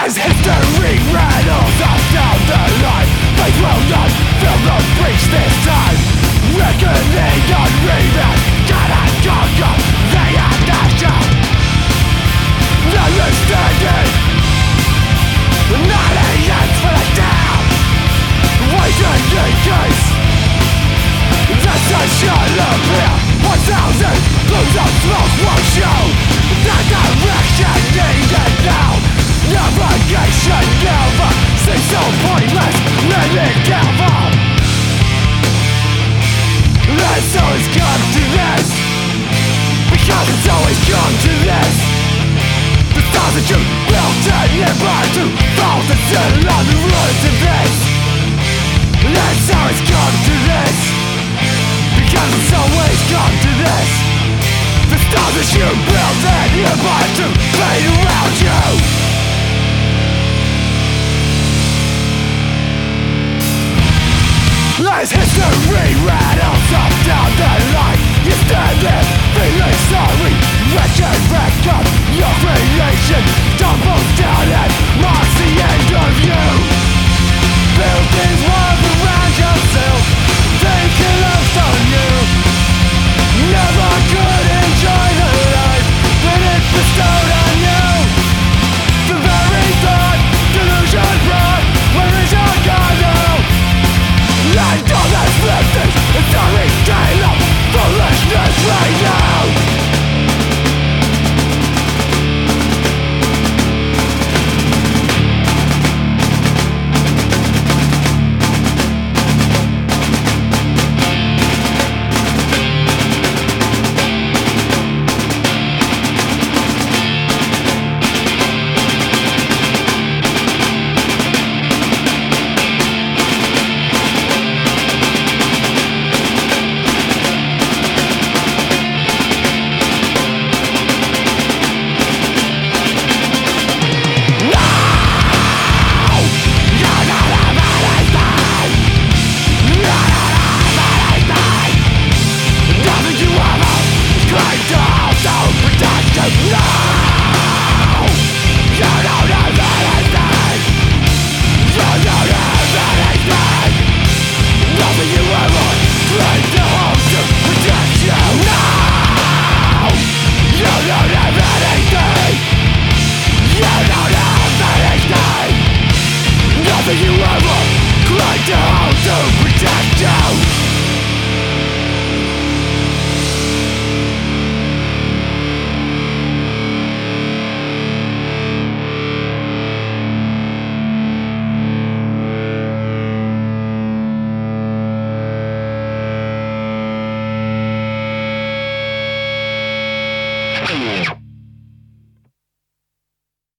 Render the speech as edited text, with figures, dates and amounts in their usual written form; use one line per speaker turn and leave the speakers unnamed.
As history rattles off down the line, faith will not fill the breach this time. Reckoning on rebound, gotta conquer the inertia. Understanding, not a ends for the down. Waiting in case the sun shall appear. 1,000 plumes of smoke will show the direction needed now. Navigation never seems so pointless, living devil. It's always come to this, because it's always come to this. The stars that you built in nearby to fall to settle on the ruins of this. It's always come to this, because it's always come to this. The stars that you built in nearby to fade around you. As history rattles up down the line, you stand there feeling sorry. Wretched wreck of your creation tumbles down and marks the end of you. Build these walls around yourself, thinking lost on you. Never could enjoy the life that it bestowed on you. The very thought, delusion brought, where is your God now? And all that's left is a regain of foolishness right now.
Yeah.